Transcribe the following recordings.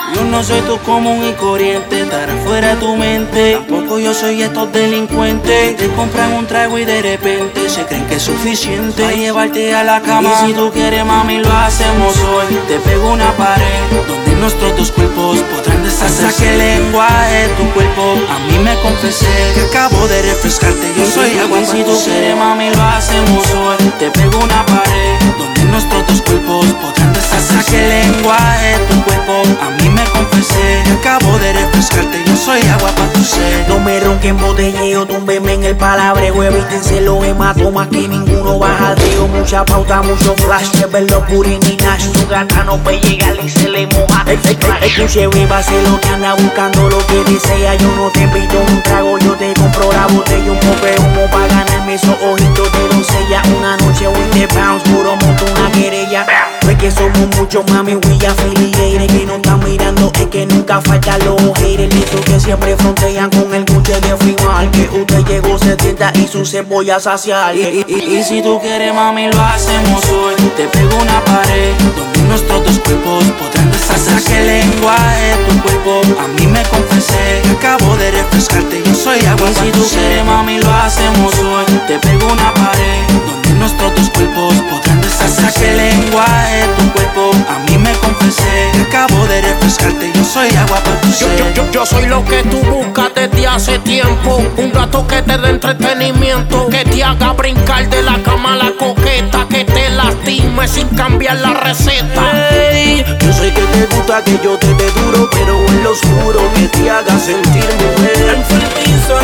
Yo no soy tu común y corriente, estará fuera de tu mente. Tampoco yo soy estos delincuentes. Te compran un trago y de repente se creen que es suficiente para llevarte a la cama. Y si tú quieres, mami, lo hacemos hoy. Te pego una pared donde nuestros dos cuerpos podrán deshacerse. Saqué el lenguaje, tu cuerpo, a mí me confesé que acabo de refrescarte. Yo soy agua. Y si tú quieres, mami, lo hacemos hoy. Te pego una pared donde nuestros dos cuerpos podrán deshacerse. Saqué el lenguaje, tu cuerpo, a mí me confesé que acabo de refrescarte. Yo soy agua pa' tu sed. No me ronquen botelleo, túmbeme en el palabreo. Evítense los hematomas que ninguno baja al río. Mucha pauta, mucho flash, de verlo Purin y Nash. Tu gata no puede llegar y se le moja. Escuche, beba, sé lo que anda buscando, lo que desea. Yo no te invito un trago, yo te compro la botella. Un poco de humo pa' ganarme esos ojitos de doncella. Una noche with the bounce, puro monto una querella. No es que somos muchos, mami, we affiliated. Que no están mirando, es que nunca faltan los haters. Esos que siempre frontean con el cuche de firmar. Que usted llegó, se tienta y su cebolla saciar. Y si tú quieres, mami, lo hacemos hoy. Te pego una pared donde nuestros dos cuerpos podrán deshacerse. Saqué el lenguaje, tu cuerpo, a mí me confesé que acabo de refrescarte. Yo soy agua. Y si tú quieres, mami, lo hacemos hoy. Te pego una pared donde nuestros dos cuerpos podrán deshacerse. Saqué el lenguaje, tu cuerpo, a mí me confesé que acabo de refrescarte. Yo soy agua pa' tu sed. Yo soy lo que tú buscas desde hace tiempo. Un gato que te dé entretenimiento, que te haga brincar de la cama a la coqueta, que te lastime sin cambiar la receta. Hey, yo sé que te gusta que yo te dé duro, pero en lo oscuro que te haga sentir mujer enfermiza.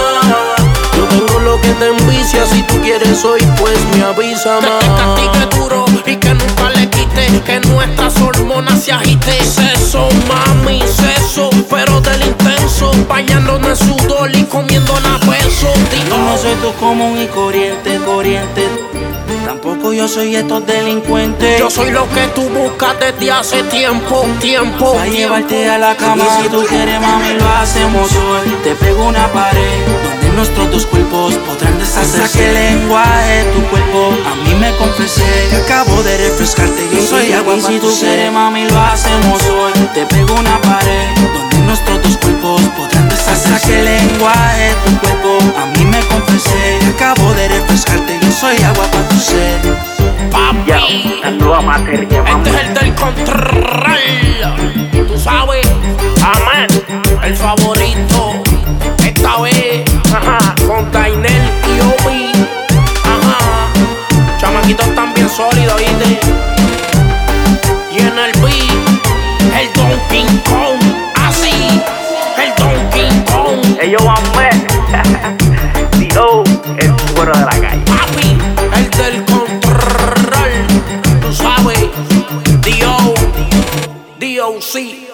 Yo tengo lo que te envicia, si tú quieres hoy pues me avisa más. Que te castigue duro y que nunca le quite, que nuestras hormonas se agite. Seso, mami, seso, pero del intenso, bañándonos en sudor y comiéndonos a besos. Yo no soy tu común y corriente. Tampoco yo soy estos delincuentes. Yo soy lo que tú buscas desde hace tiempo. Pa' llevarte a la cama. Y si tú quieres, mami, lo hacemos hoy. Te pego una pared donde nuestros dos cuerpos podrán deshacerse. Saqué el lenguaje, tu cuerpo, a mí me confesé que acabo de refrescarte. Yo soy agua. Y si tú quieres, mami, lo hacemos hoy. Te pego una pared donde nuestros dos cuerpos podrán deshacerse. Saqué el lenguaje, tu cuerpo, a mí me confesé que acabo de refrescarte. Yo soy agua pa' tu sed. Papi, la nueva materia, este es el del control. Tú sabes, amén, el favorito. Esta vez, con Dainel y Obi. Chamaquitos tan bien sólidos, ¿viste? Y en el beat, el Donkey Kong. Así, el Donkey Kong. Ellos van a ver. Dio, el cuero de la calle. Papi, el del control. Tú sabes, D.O.C.